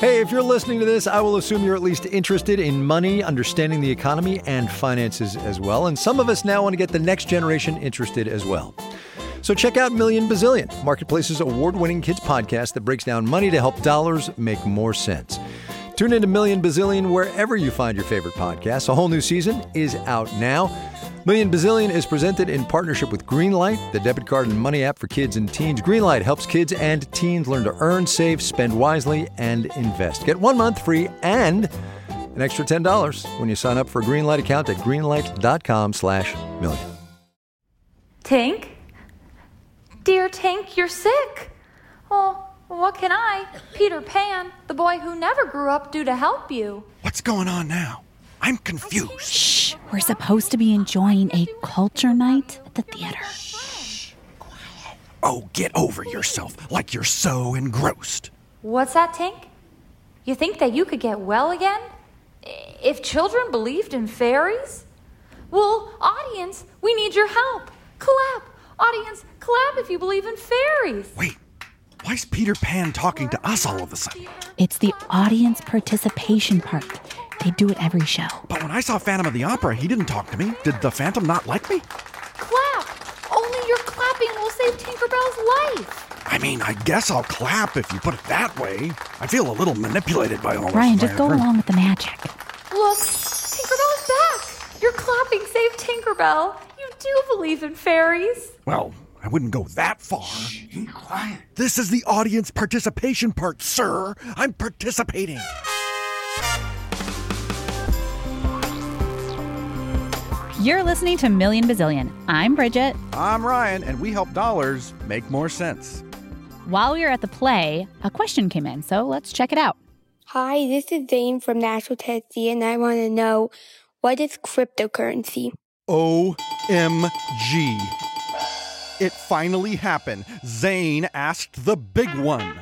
Hey, if you're listening to this, I will assume you're at least interested in money, understanding the economy, and finances as well. And some of us now want to get the next generation interested as well. So check out Million Bazillion, Marketplace's award-winning kids podcast that breaks down money to help dollars make more sense. Tune into Million Bazillion wherever you find your favorite podcasts. A whole new season is out now. Million Bazillion is presented in partnership with Greenlight, the debit card and money app for kids and teens. Greenlight helps kids and teens learn to earn, save, spend wisely, and invest. Get 1 month free and an extra $10 when you sign up for a Greenlight account at greenlight.com/million. Tink? Dear Tink, you're sick. Oh, what can I, Peter Pan, the boy who never grew up, do to help you? What's going on now? I'm confused. Shh, we're supposed to be enjoying a culture night at the theater. Shh. Quiet. Oh, get over yourself, like you're so engrossed. What's that, Tink? You think that you could get well again? If children believed in fairies? Well, audience, we need your help. Clap. Audience, clap if you believe in fairies. Wait, why is Peter Pan talking to us all of a sudden? It's the audience participation part. They do it every show. But when I saw Phantom of the Opera, he didn't talk to me. Did the Phantom not like me? Clap! Only your clapping will save Tinkerbell's life. I mean, I guess I'll clap if you put it that way. I feel a little manipulated by all this. Ryan, just go along with the magic. Look, Tinkerbell's back. Your clapping saved Tinkerbell. You do believe in fairies. Well, I wouldn't go that far. Shh, be quiet. This is the audience participation part, sir. I'm participating. You're listening to Million Bazillion. I'm Bridget. I'm Ryan, and we help dollars make more sense. While we were at the play, a question came in, so let's check it out. Hi, this is Zane from Nashville, Tennessee, and I want to know, what is cryptocurrency? OMG. It finally happened. Zane asked the big one.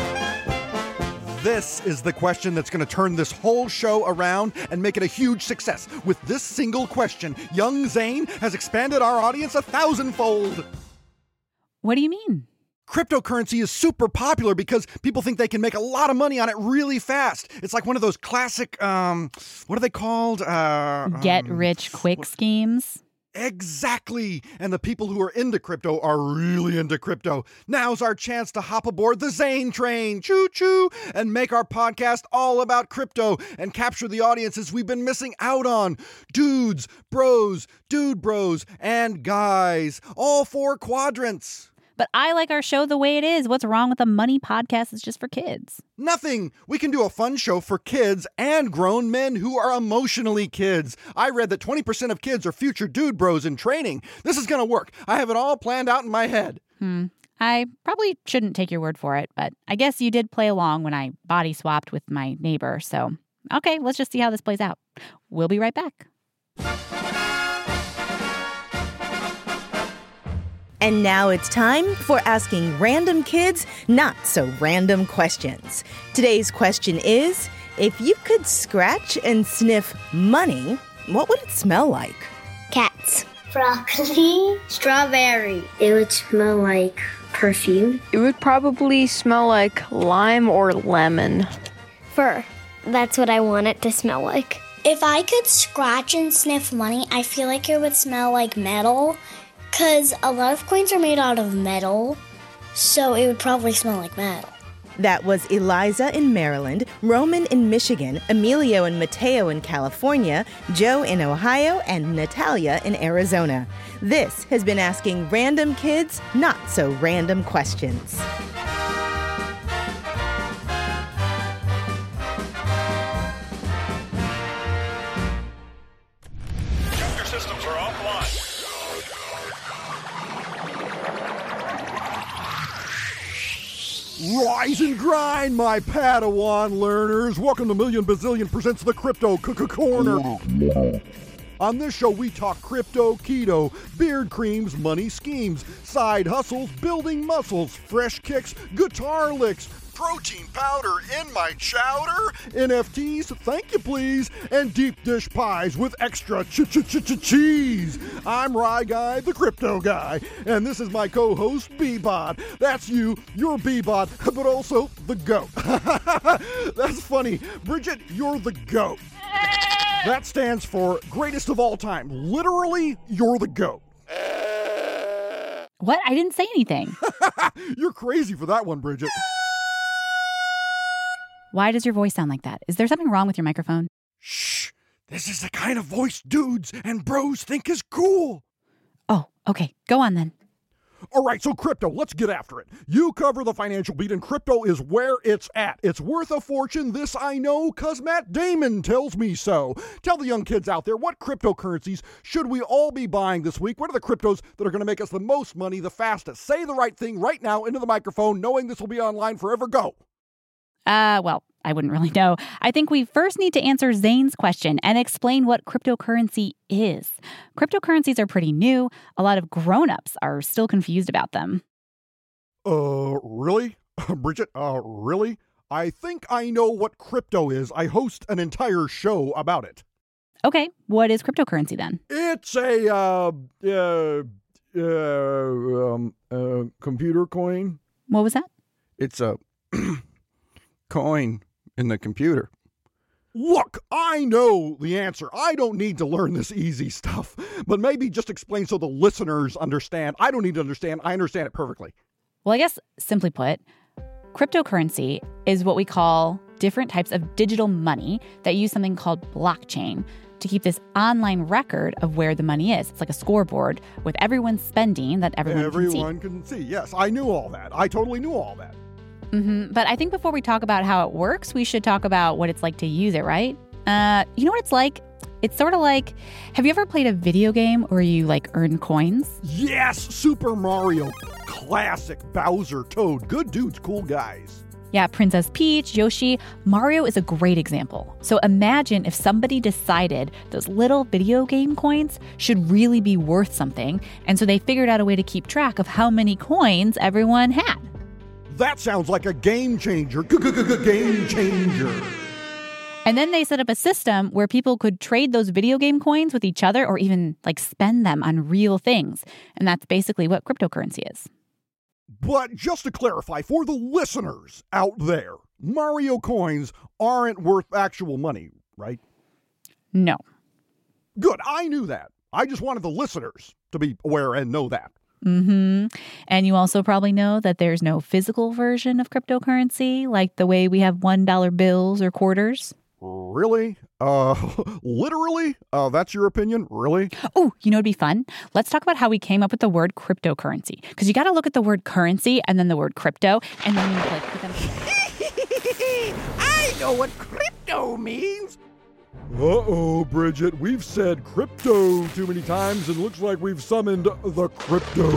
This is the question that's going to turn this whole show around and make it a huge success. With this single question, young Zane has expanded our audience 1,000-fold. What do you mean? Cryptocurrency is super popular because people think they can make a lot of money on it really fast. It's like one of those classic, what are they called? Get-rich-quick schemes? Exactly. And the people who are into crypto are really into crypto. Now's our chance to hop aboard the Zane train, choo-choo, and make our podcast all about crypto and capture the audiences we've been missing out on. Dudes, bros, dude bros, and guys. All 4 quadrants. But I like our show the way it is. What's wrong with a money podcast that's just for kids? Nothing. We can do a fun show for kids and grown men who are emotionally kids. I read that 20% of kids are future dude bros in training. This is going to work. I have it all planned out in my head. I probably shouldn't take your word for it, but I guess you did play along when I body swapped with my neighbor. So, okay, let's just see how this plays out. We'll be right back. And now it's time for asking random kids not so random questions. Today's question is, if you could scratch and sniff money, what would it smell like? Cats. Broccoli. Strawberry. It would smell like perfume. It would probably smell like lime or lemon. Fur. That's what I want it to smell like. If I could scratch and sniff money, I feel like it would smell like metal. Because a lot of coins are made out of metal, so it would probably smell like metal. That was Eliza in Maryland, Roman in Michigan, Emilio and Mateo in California, Joe in Ohio, and Natalia in Arizona. This has been asking random kids not so random questions. Your systems are offline. Rise and grind, my Padawan learners. Welcome to Million Bazillion presents the Crypto Corner. On this show, we talk crypto, keto, beard creams, money schemes, side hustles, building muscles, fresh kicks, guitar licks, protein powder in my chowder, NFTs, thank you please, and deep dish pies with extra cheese. I'm Rye Guy, the crypto guy, and this is my co-host, Bebot. That's you, you're Bebot, but also the GOAT. That's funny. Bridget, you're the GOAT. That stands for greatest of all time. Literally, you're the GOAT. What? I didn't say anything. You're crazy for that one, Bridget. Why does your voice sound like that? Is there something wrong with your microphone? Shh. This is the kind of voice dudes and bros think is cool. Oh, okay. Go on then. All right, so crypto, let's get after it. You cover the financial beat, and crypto is where it's at. It's worth a fortune, this I know, because Matt Damon tells me so. Tell the young kids out there, what cryptocurrencies should we all be buying this week? What are the cryptos that are going to make us the most money the fastest? Say the right thing right now into the microphone, knowing this will be online forever. Go. Well, I wouldn't really know. I think we first need to answer Zane's question and explain what cryptocurrency is. Cryptocurrencies are pretty new. A lot of grown-ups are still confused about them. Really? Bridget, really? I think I know what crypto is. I host an entire show about it. Okay, what is cryptocurrency then? It's a, computer coin. What was that? It's a coin in the computer. Look, I know the answer. I don't need to learn this easy stuff, but maybe just explain so the listeners understand. I don't need to understand. I understand it perfectly. Well, I guess simply put, cryptocurrency is what we call different types of digital money that use something called blockchain to keep this online record of where the money is. It's like a scoreboard with everyone's spending that everyone can see. Yes, I knew all that. I totally knew all that. But I think before we talk about how it works, we should talk about what it's like to use it, right? You know what it's like? It's sort of like, have you ever played a video game where you earn coins? Yes, Super Mario. Classic. Bowser, Toad. Good dudes, cool guys. Yeah, Princess Peach, Yoshi. Mario is a great example. So imagine if somebody decided those little video game coins should really be worth something, and so they figured out a way to keep track of how many coins everyone had. That sounds like a game changer. Game changer. And then they set up a system where people could trade those video game coins with each other or even spend them on real things. And that's basically what cryptocurrency is. But just to clarify, for the listeners out there, Mario coins aren't worth actual money, right? No. Good, I knew that. I just wanted the listeners to be aware and know that. And you also probably know that there's no physical version of cryptocurrency, like the way we have $1 bills or quarters. Really? Literally? That's your opinion? Really? Oh, you know what'd be fun? Let's talk about how we came up with the word cryptocurrency. Because you got to look at the word currency and then the word crypto, and then you put them together. I know what crypto means. Uh-oh, Bridget, we've said crypto too many times and looks like we've summoned the Crypto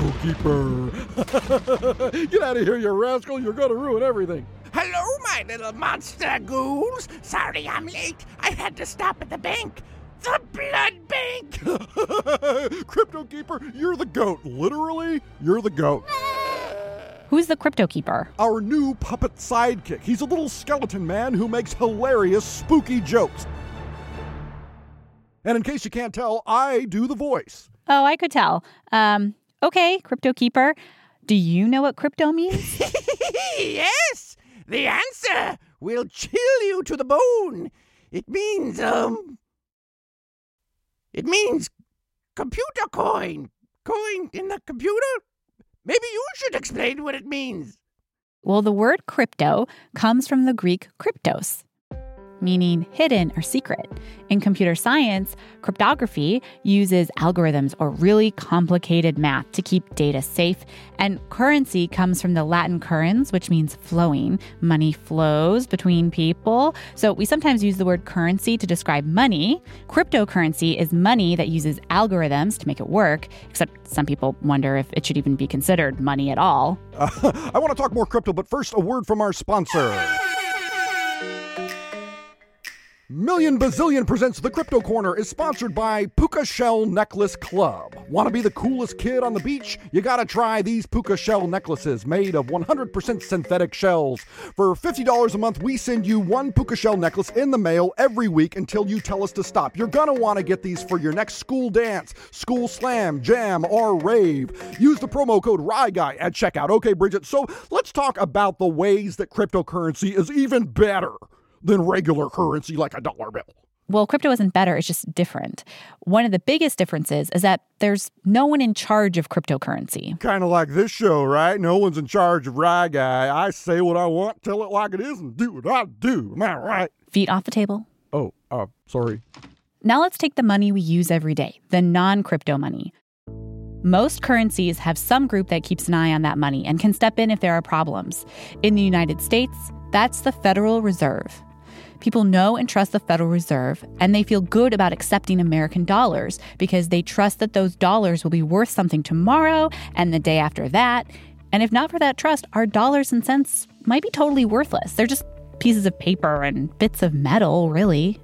Keeper. Get out of here, you rascal. You're going to ruin everything. Hello, my little monster ghouls. Sorry I'm late. I had to stop at the bank. The blood bank. Crypto Keeper, you're the GOAT. Literally, you're the GOAT. Who's the Crypto Keeper? Our new puppet sidekick. He's a little skeleton man who makes hilarious, spooky jokes. And in case you can't tell, I do the voice. Oh, I could tell. Okay, Crypto Keeper. Do you know what crypto means? Yes! The answer will chill you to the bone. It means computer coin. Coin in the computer? Maybe you should explain what it means. Well, the word crypto comes from the Greek kryptos, meaning hidden or secret. In computer science, cryptography uses algorithms or really complicated math to keep data safe. And currency comes from the Latin currens, which means flowing. Money flows between people. So we sometimes use the word currency to describe money. Cryptocurrency is money that uses algorithms to make it work, except some people wonder if it should even be considered money at all. I want to talk more crypto, but first, a word from our sponsor. Million Bazillion presents The Crypto Corner is sponsored by Puka Shell Necklace Club. Want to be the coolest kid on the beach? You gotta try these Puka Shell necklaces made of 100% synthetic shells. For $50 a month, we send you one Puka Shell necklace in the mail every week until you tell us to stop. You're gonna want to get these for your next school dance, school slam, jam, or rave. Use the promo code RYGUY at checkout. Okay, Bridget, so let's talk about the ways that cryptocurrency is even better than regular currency like a dollar bill. Well, crypto isn't better, it's just different. One of the biggest differences is that there's no one in charge of cryptocurrency. Kind of like this show, right? No one's in charge of Rye Guy. I say what I want, tell it like it is, and do what I do. Am I right? Feet off the table. Oh, sorry. Now let's take the money we use every day, the non-crypto money. Most currencies have some group that keeps an eye on that money and can step in if there are problems. In the United States, that's the Federal Reserve. People know and trust the Federal Reserve, and they feel good about accepting American dollars because they trust that those dollars will be worth something tomorrow and the day after that. And if not for that trust, our dollars and cents might be totally worthless. They're just pieces of paper and bits of metal, really.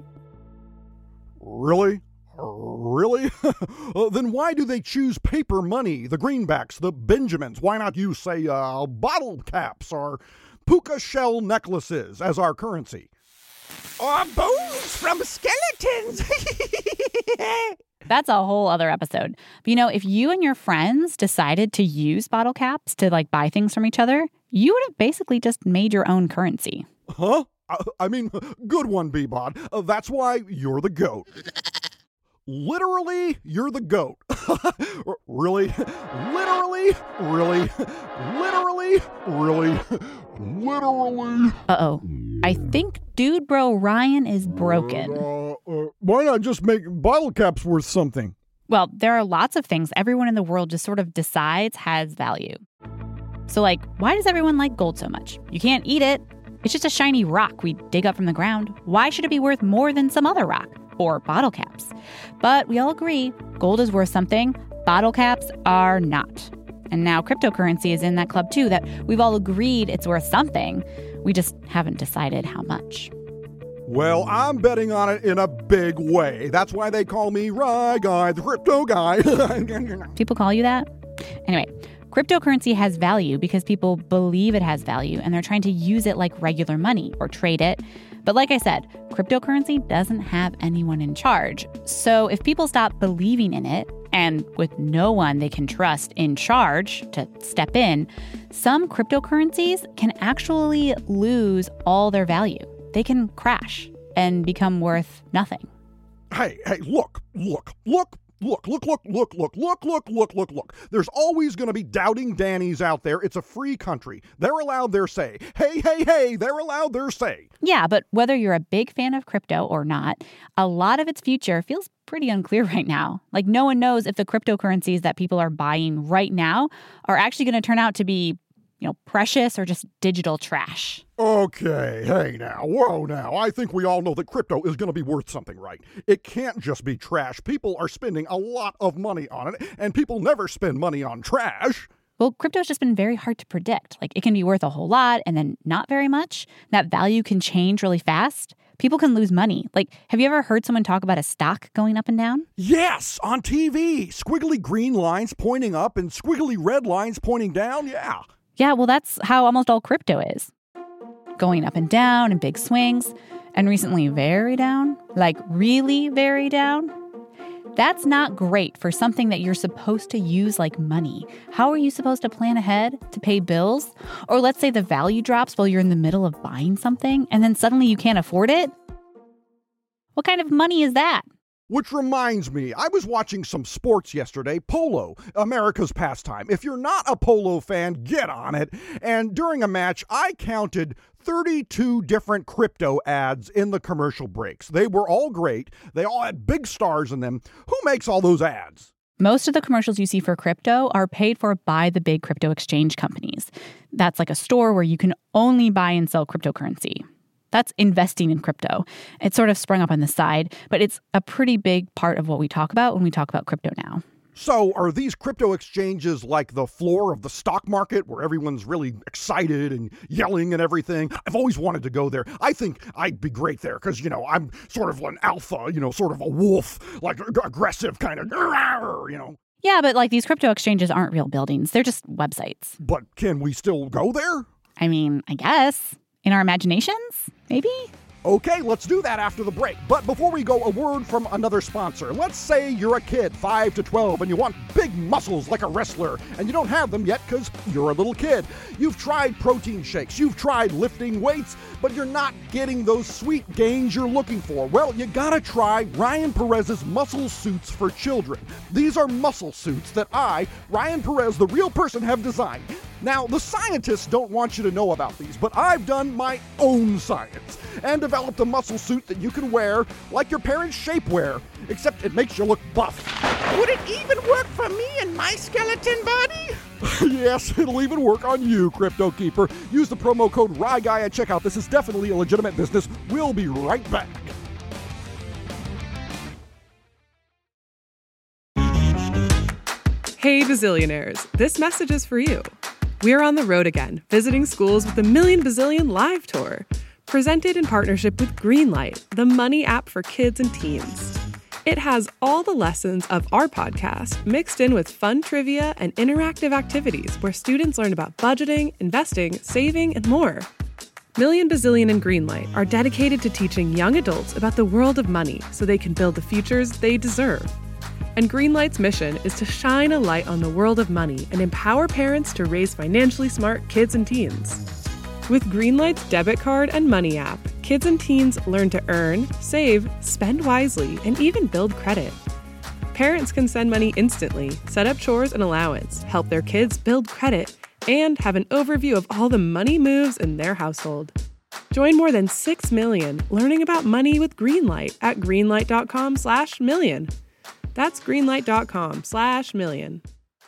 Really? Really? Then why do they choose paper money, the greenbacks, the Benjamins? Why not use, say, bottle caps or Puka Shell necklaces as our currency? Or bones from skeletons. That's a whole other episode. But if you and your friends decided to use bottle caps to buy things from each other, you would have basically just made your own currency. Huh? I mean, good one, B-Bod. That's why you're the GOAT. Literally, you're the GOAT. Really? Literally? Really? Literally? Really? Literally? Uh-oh. I think Dude Bro Ryan is broken. Why not just make bottle caps worth something? Well, there are lots of things everyone in the world just sort of decides has value. So, why does everyone like gold so much? You can't eat it. It's just a shiny rock we dig up from the ground. Why should it be worth more than some other rock? Or bottle caps. But we all agree gold is worth something, bottle caps are not. And now cryptocurrency is in that club too, that we've all agreed it's worth something. We just haven't decided how much. Well, I'm betting on it in a big way. That's why they call me Rye Guy, the crypto guy. People call you that? Anyway, cryptocurrency has value because people believe it has value and they're trying to use it like regular money or trade it. But like I said, cryptocurrency doesn't have anyone in charge. So if people stop believing in it, and with no one they can trust in charge to step in, some cryptocurrencies can actually lose all their value. They can crash and become worth nothing. Hey, look. There's always going to be doubting Dannies out there. It's a free country. They're allowed their say. Hey, they're allowed their say. Yeah, but whether you're a big fan of crypto or not, a lot of its future feels pretty unclear right now. No one knows if the cryptocurrencies that people are buying right now are actually going to turn out to be, precious or just digital trash. Okay, hey now, whoa now. I think we all know that crypto is going to be worth something, right? It can't just be trash. People are spending a lot of money on it, and people never spend money on trash. Well, crypto's just been very hard to predict. It can be worth a whole lot and then not very much. That value can change really fast. People can lose money. Have you ever heard someone talk about a stock going up and down? Yes, on TV. Squiggly green lines pointing up and squiggly red lines pointing down, yeah. Yeah, well, that's how almost all crypto is. Going up and down in big swings, and recently very down, really very down. That's not great for something that you're supposed to use like money. How are you supposed to plan ahead to pay bills? Or let's say the value drops while you're in the middle of buying something, and then suddenly you can't afford it? What kind of money is that? Which reminds me, I was watching some sports yesterday, polo, America's pastime. If you're not a polo fan, get on it. And during a match, I counted 32 different crypto ads in the commercial breaks. They were all great. They all had big stars in them. Who makes all those ads? Most of the commercials you see for crypto are paid for by the big crypto exchange companies. That's like a store where you can only buy and sell cryptocurrency. That's investing in crypto. It's sort of sprung up on the side, but it's a pretty big part of what we talk about when we talk about crypto now. So are these crypto exchanges like the floor of the stock market where everyone's really excited and yelling and everything? I've always wanted to go there. I think I'd be great there because, I'm sort of an alpha, sort of a wolf, like aggressive kind of, Yeah, but these crypto exchanges aren't real buildings. They're just websites. But can we still go there? I mean, I guess. In our imaginations, maybe? Okay, let's do that after the break. But before we go, a word from another sponsor. Let's say you're a kid, 5 to 12, and you want big muscles like a wrestler, and you don't have them yet because you're a little kid. You've tried protein shakes, you've tried lifting weights, but you're not getting those sweet gains you're looking for. Well, you gotta try Ryan Perez's Muscle Suits for Children. These are muscle suits that I, Ryan Perez, the real person, have designed. Now, the scientists don't want you to know about these, but I've done my own science and developed a muscle suit that you can wear like your parents' shapewear, except it makes you look buff. Would it even work for me and my skeleton body? Yes, it'll even work on you, Crypto Keeper. Use the promo code RYGUY at checkout. This is definitely a legitimate business. We'll be right back. Hey, bazillionaires, this message is for you. We're on the road again, visiting schools with the Million Bazillion Live Tour, presented in partnership with Greenlight, the money app for kids and teens. It has all the lessons of our podcast mixed in with fun trivia and interactive activities where students learn about budgeting, investing, saving, and more. Million Bazillion and Greenlight are dedicated to teaching young adults about the world of money so they can build the futures they deserve. And Greenlight's mission is to shine a light on the world of money and empower parents to raise financially smart kids and teens. With Greenlight's debit card and money app, kids and teens learn to earn, save, spend wisely, and even build credit. Parents can send money instantly, set up chores and allowance, help their kids build credit, and have an overview of all the money moves in their household. Join more than 6 million learning about money with Greenlight at greenlight.com/million. That's greenlight.com/million.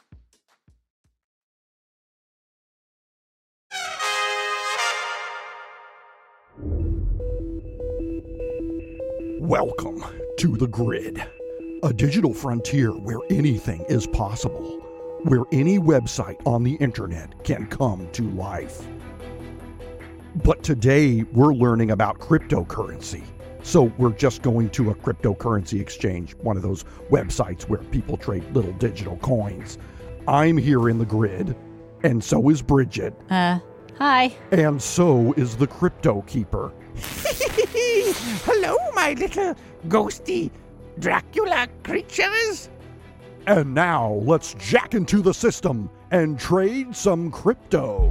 Welcome to The Grid, a digital frontier where anything is possible, where any website on the internet can come to life. But today we're learning about cryptocurrency. So we're just going to a cryptocurrency exchange, one of those websites where people trade little digital coins. I'm here in The Grid, and so is Bridget. Hi. And so is the Crypto Keeper. Hello, my little ghosty Dracula creatures. And now let's jack into the system and trade some crypto.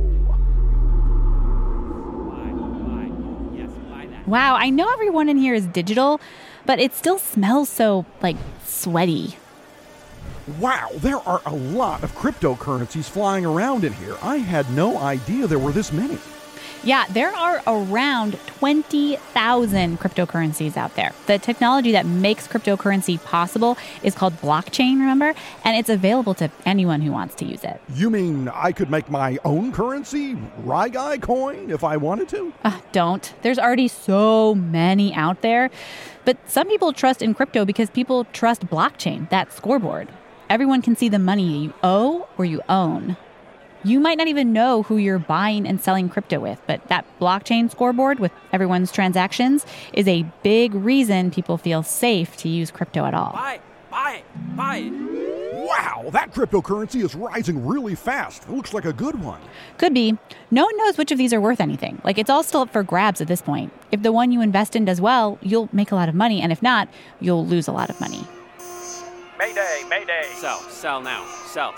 Wow, I know everyone in here is digital, but it still smells so, sweaty. Wow, there are a lot of cryptocurrencies flying around in here. I had no idea there were this many. Yeah, there are around 20,000 cryptocurrencies out there. The technology that makes cryptocurrency possible is called blockchain, remember? And it's available to anyone who wants to use it. You mean I could make my own currency, RYGUY coin, if I wanted to? Don't. There's already so many out there. But some people trust in crypto because people trust blockchain, that scoreboard. Everyone can see the money you owe or you own. You might not even know who you're buying and selling crypto with, but that blockchain scoreboard with everyone's transactions is a big reason people feel safe to use crypto at all. Buy it. Wow, that cryptocurrency is rising really fast. It looks like a good one. Could be. No one knows which of these are worth anything. It's all still up for grabs at this point. If the one you invest in does well, you'll make a lot of money, and if not, you'll lose a lot of money. Mayday. Sell now. Sell.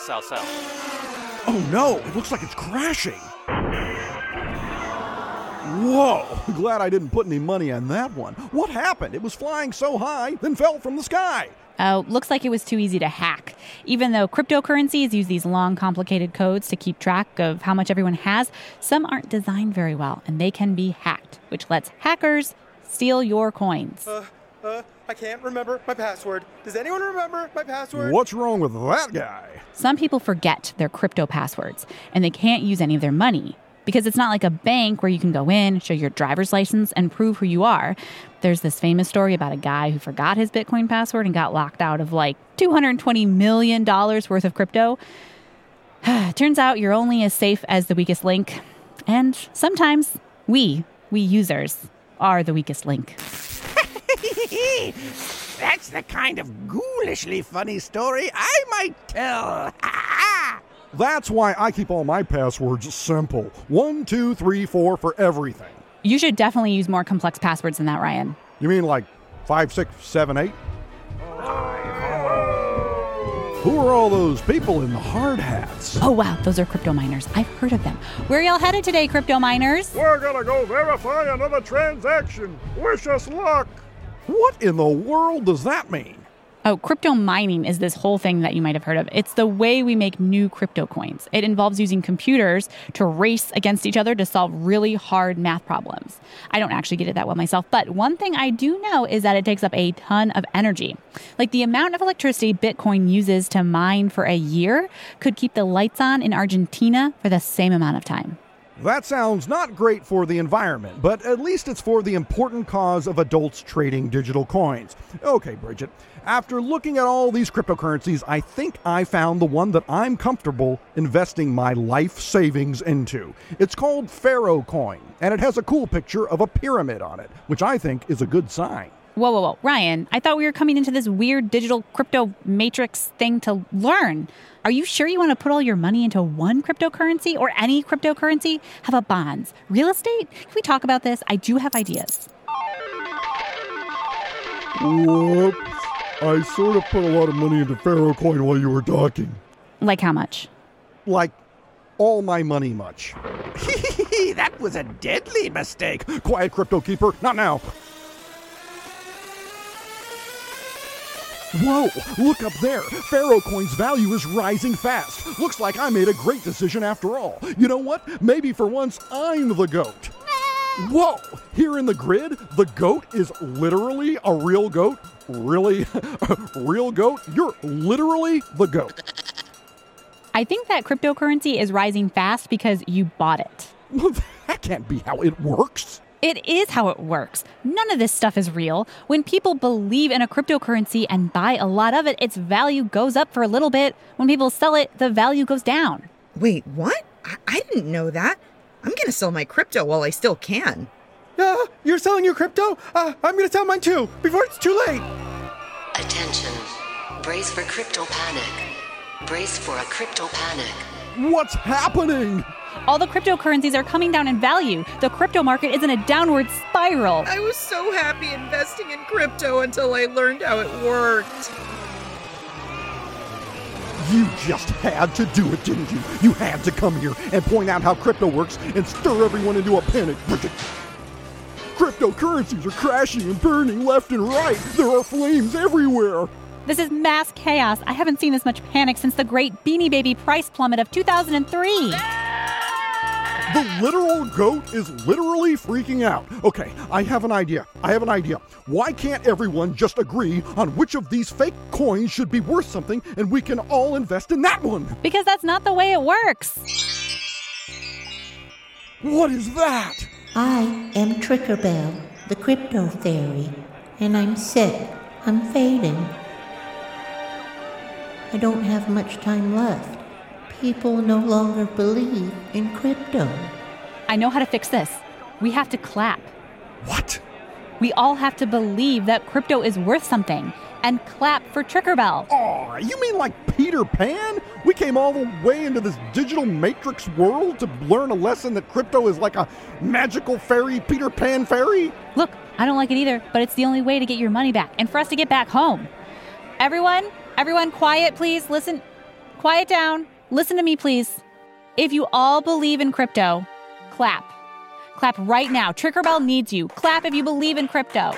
Oh no, it looks like it's crashing. Whoa, glad I didn't put any money on that one. What happened? It was flying so high, then fell from the sky. Oh, looks like it was too easy to hack. Even though cryptocurrencies use these long, complicated codes to keep track of how much everyone has, some aren't designed very well, and they can be hacked, which lets hackers steal your coins. I can't remember my password. Does anyone remember my password? What's wrong with that guy? Some people forget their crypto passwords, and they can't use any of their money. Because it's not like a bank where you can go in, show your driver's license, and prove who you are. There's this famous story about a guy who forgot his Bitcoin password and got locked out of $2 $220 million worth of crypto. Turns out you're only as safe as the weakest link. And sometimes we users, are the weakest link. That's the kind of ghoulishly funny story I might tell. That's why I keep all my passwords simple. 1, 2, 3, 4 for everything. You should definitely use more complex passwords than that, Ryan. You mean like 5, 6, 7, 8? Who are all those people in the hard hats? Oh, wow, those are crypto miners. I've heard of them. Where are y'all headed today, crypto miners? We're gonna go verify another transaction. Wish us luck. What in the world does that mean? Oh, crypto mining is this whole thing that you might have heard of. It's the way we make new crypto coins. It involves using computers to race against each other to solve really hard math problems. I don't actually get it that well myself, but one thing I do know is that it takes up a ton of energy. Like the amount of electricity Bitcoin uses to mine for a year could keep the lights on in Argentina for the same amount of time. That sounds not great for the environment, but at least it's for the important cause of adults trading digital coins. Okay, Bridget, after looking at all these cryptocurrencies, I think I found the one that I'm comfortable investing my life savings into. It's called Pharaoh Coin, and it has a cool picture of a pyramid on it, which I think is a good sign. Whoa. Ryan, I thought we were coming into this weird digital crypto matrix thing to learn. Are you sure you want to put all your money into one cryptocurrency or any cryptocurrency? How about bonds? Real estate? Can we talk about this? I do have ideas. Whoops. I sort of put a lot of money into Pharaoh Coin while you were talking. Like how much? Like all my money much. That was a deadly mistake. Quiet, Crypto Keeper. Not now. Whoa, look up there. Pharaoh Coin's value is rising fast. Looks like I made a great decision after all. You know what? Maybe for once I'm the GOAT. Whoa, here in the grid, the GOAT is literally a real goat. Really? Real goat? You're literally the GOAT. I think that cryptocurrency is rising fast because you bought it. Well, that can't be how it works. It is how it works. None of this stuff is real. When people believe in a cryptocurrency and buy a lot of it, its value goes up for a little bit. When people sell it, the value goes down. Wait, what? I didn't know that. I'm going to sell my crypto while I still can. You're selling your crypto? I'm going to sell mine too, before it's too late. Attention. Brace for crypto panic. Brace for a crypto panic. What's happening? All the cryptocurrencies are coming down in value. The crypto market is in a downward spiral. I was so happy investing in crypto until I learned how it worked. You just had to do it, didn't you? You had to come here and point out how crypto works and stir everyone into a panic, Bridget. Cryptocurrencies are crashing and burning left and right. There are flames everywhere. This is mass chaos. I haven't seen this much panic since the great Beanie Baby price plummet of 2003. The literal GOAT is literally freaking out. Okay, I have an idea. Why can't everyone just agree on which of these fake coins should be worth something and we can all invest in that one? Because that's not the way it works. What is that? I am Trickerbell, the crypto fairy, and I'm sick. I'm fading. I don't have much time left. People no longer believe in crypto. I know how to fix this. We have to clap. What? We all have to believe that crypto is worth something and clap for Trickerbell. Aw, you mean like Peter Pan? We came all the way into this digital matrix world to learn a lesson that crypto is like a magical fairy Peter Pan fairy? Look, I don't like it either, but it's the only way to get your money back and for us to get back home. Everyone, quiet, please. Listen. Quiet down. Listen to me, please. If you all believe in crypto, clap. Clap right now. Trickerbell needs you. Clap if you believe in crypto.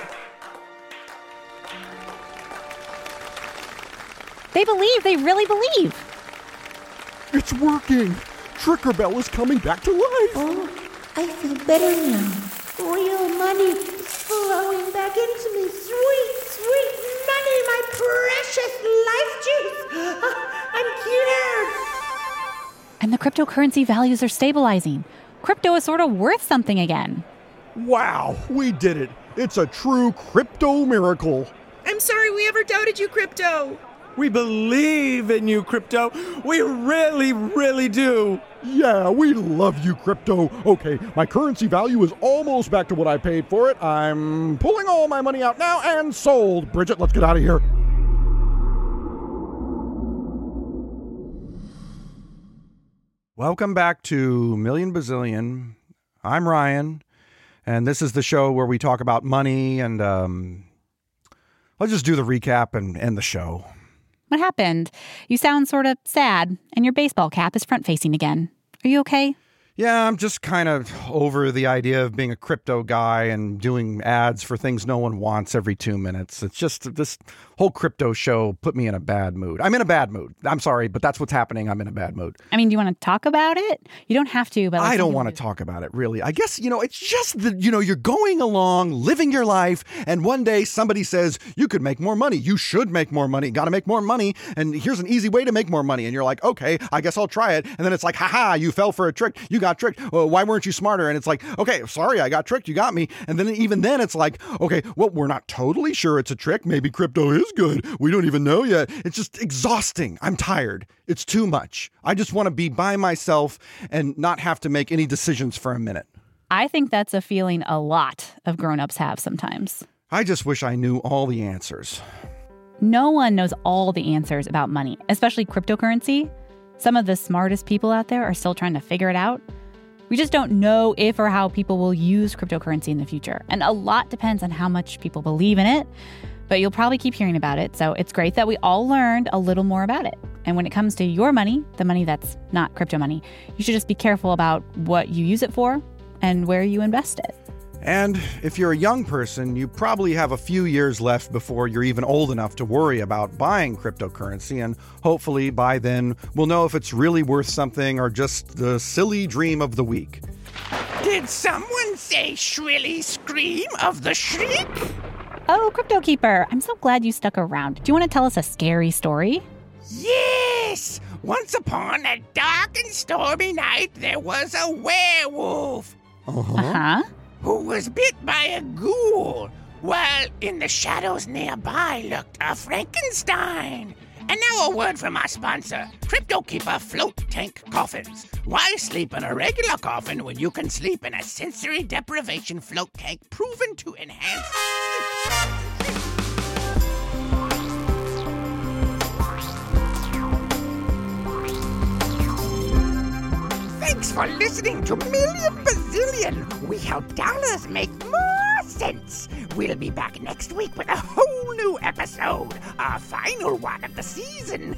They believe. They really believe. It's working. Trickerbell is coming back to life. Oh, I feel better now. Real money is flowing back into me. Sweet, sweet money, my precious life juice. I'm cured. And the cryptocurrency values are stabilizing. Crypto is sort of worth something again. Wow, we did it. It's a true crypto miracle. I'm sorry we ever doubted you, crypto. We believe in you, Crypto. We really, really do. Yeah, we love you, Crypto. Okay, my currency value is almost back to what I paid for it. I'm pulling all my money out now and sold. Bridget, let's get out of here. Welcome back to Million Bazillion. I'm Ryan, and this is the show where we talk about money, and I'll just do the recap and end the show. What happened? You sound sort of sad, and your baseball cap is front-facing again. Are you okay? Yeah, I'm just kind of over the idea of being a crypto guy and doing ads for things no one wants every 2 minutes. It's just this whole crypto show put me in a bad mood. I'm in a bad mood. I'm sorry, but that's what's happening. I'm in a bad mood. I mean, do you want to talk about it? You don't have to, but I don't want to talk about it, really. I guess, it's just that, you're going along, living your life, and one day somebody says, you could make more money. You should make more money. Got to make more money. And here's an easy way to make more money. And you're like, okay, I guess I'll try it. And then it's like, haha, you fell for a trick. You got tricked. Well, why weren't you smarter? And it's like, okay, sorry, I got tricked. You got me. And then even then it's like, okay, well, we're not totally sure it's a trick. Maybe crypto is good. We don't even know yet. It's just exhausting. I'm tired. It's too much. I just want to be by myself and not have to make any decisions for a minute. I think that's a feeling a lot of grown-ups have sometimes. I just wish I knew all the answers. No one knows all the answers about money, especially cryptocurrency. Some of the smartest people out there are still trying to figure it out. We just don't know if or how people will use cryptocurrency in the future. And a lot depends on how much people believe in it. But you'll probably keep hearing about it. So it's great that we all learned a little more about it. And when it comes to your money, the money that's not crypto money, you should just be careful about what you use it for and where you invest it. And if you're a young person, you probably have a few years left before you're even old enough to worry about buying cryptocurrency. And hopefully by then, we'll know if it's really worth something or just the silly dream of the week. Did someone say shrilly scream of the shriek? Oh, Crypto Keeper, I'm so glad you stuck around. Do you want to tell us a scary story? Yes! Once upon a dark and stormy night, there was a werewolf. Who was bit by a ghoul, while in the shadows nearby lurked a Frankenstein. And now a word from our sponsor, Crypto Keeper Float Tank Coffins. Why sleep in a regular coffin when you can sleep in a sensory deprivation float tank proven to enhance sleep? Thanks for listening to Million Bazillion. We help dollars make more sense. We'll be back next week with a whole new episode, our final one of the season.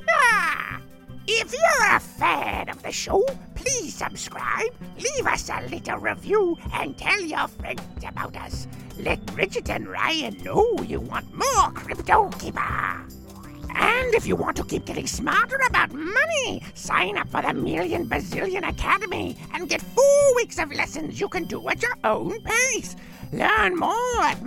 If you're a fan of the show, please subscribe, leave us a little review, and tell your friends about us. Let Bridget and Ryan know you want more Crypto Keeper. And if you want to keep getting smarter about money, sign up for the Million Bazillion Academy and get 4 weeks of lessons you can do at your own pace. Learn more at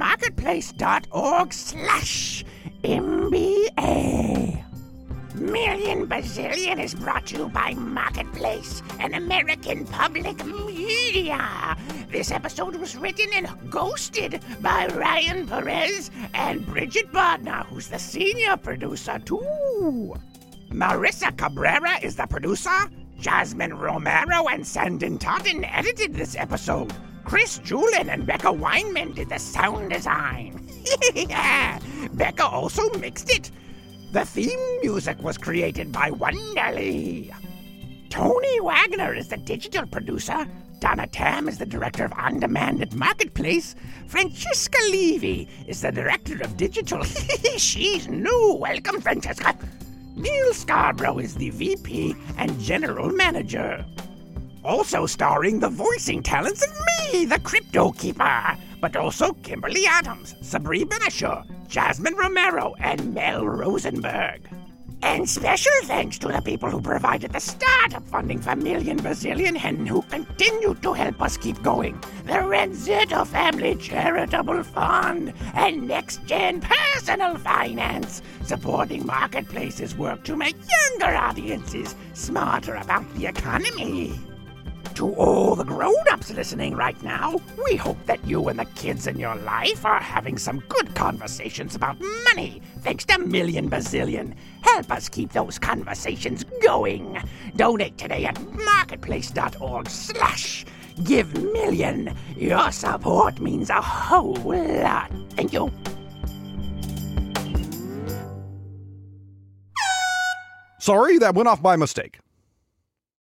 marketplace.org/MBA. Million Bazillion is brought to you by Marketplace, an American public media. This episode was written and ghosted by Ryan Perez and Bridget Bodnar, who's the senior producer too. Marissa Cabrera is the producer. Jasmine Romero and Sandin Totten edited this episode. Chris Julin and Becca Weinman did the sound design. Becca also mixed it. The theme music was created by Wonderly. Tony Wagner is the digital producer. Donna Tam is the director of On Demand at Marketplace. Francesca Levy is the director of digital. She's new. Welcome, Francesca. Neil Scarborough is the VP and general manager. Also starring the voicing talents of me, the Crypto Keeper, but also Kimberly Adams, Sabri Benisher, Jasmine Romero, and Mel Rosenberg. And special thanks to the people who provided the startup funding for Million Bazillion and who continue to help us keep going. The Renzetto Family Charitable Fund and Next Gen Personal Finance, supporting Marketplace's work to make younger audiences smarter about the economy. To all the grown-ups listening right now, we hope that you and the kids in your life are having some good conversations about money, thanks to Million Bazillion. Help us keep those conversations going. Donate today at marketplace.org/GiveMillion. Your support means a whole lot. Thank you. Sorry, that went off by mistake.